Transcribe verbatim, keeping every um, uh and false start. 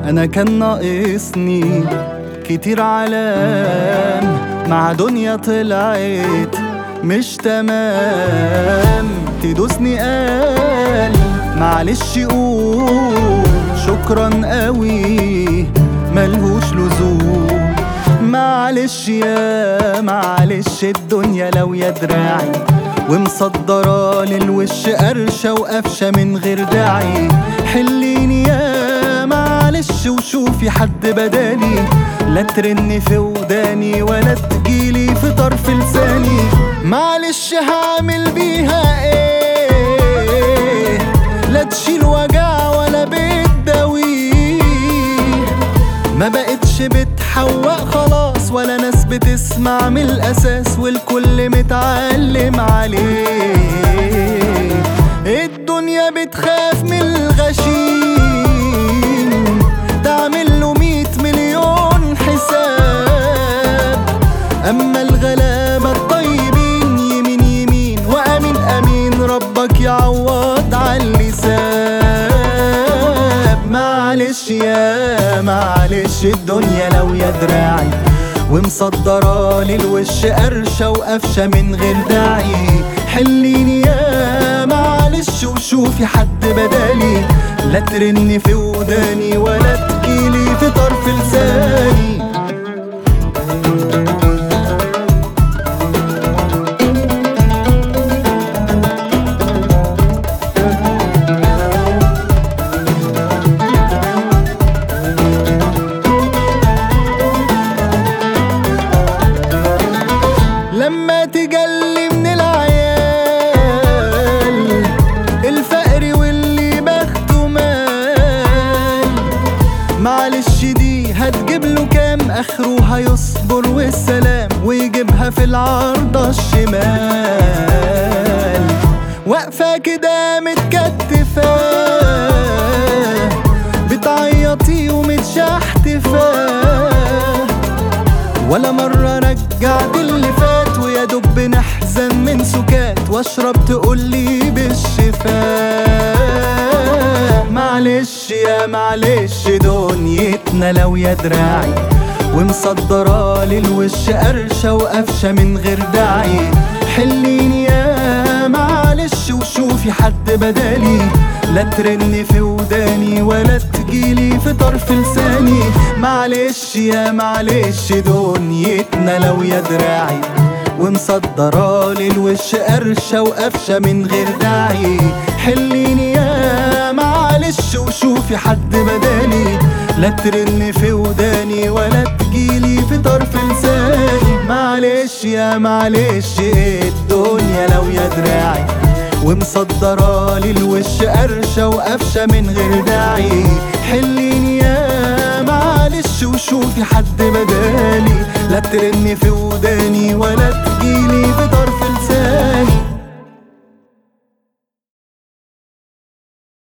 أنا كان ناقصني كتير علام مع دنيا طلعت مش تمام. تدوسني قال معلش قول شكرا قوي ملهوش لزوم. معلش يا معلش الدنيا لو يا دراعي ومصدرة للوش قرشة وقفشة من غير داعي. حليني يا معلش وشوفي حد بدالي، لا ترن في وداني ولا تجيلي في طرف لساني. معلش هعمل بيها ايه؟ لا تشيل وجع ولا بتداويه. ما بقتش بتحوق خلاص ولا ناس بتسمع من الاساس والكل متعلم عليه. الدنيا بتخاف من الغشيم تعمل له ميت مليون حساب. اما الغلابة الطيبين يمين يمين وامين امين ربك يعوض عاللي ساب. معلش يا معلش الدنيا لو يا دراعي ومصدرة للوش قرشة وقفشة من غير داعي. حليني يا معلش وشوفي حد بدالي، لا ترني في وداني ولا تجيلي في طرف لساني. لما تجلي من العيال الفقر واللي بخته مال، معلش دي هتجيب له كام؟ اخره هيصبر والسلام ويجيبها في العارضة الشمال. واقفة كده متكتفة بتعيطي ومتشحتفة، ولا مرة رجعت اللي فات ويا دوب نحزن من سكات واشرب تقولي بالشفاء. معلش يا معلش دنيتنا لو يا دراعي ومصدرة للوش قرشة وقفشة من غير داعي. حليني يا معلش وشوفي حد بدالي، لا ترني في وداني ولا تجيلي في طرف لساني. معلش يا معلش دنيتنا لو يا دراعي ومصدرة للوش قرشة وقفشة من غير داعي. حليني يا معلش وشوفي حد بدالي، لا ترن في وداني ولا تجيلي في طرف لساني. معلش يا معلش الدنيا لو يا دراعي ومصدرة للوش قرشة وقفشة من غير داعي. حليني يا معلش وشوفي حد بدالي، لا ترن في وداني ولا تجيلي في طرف لساني.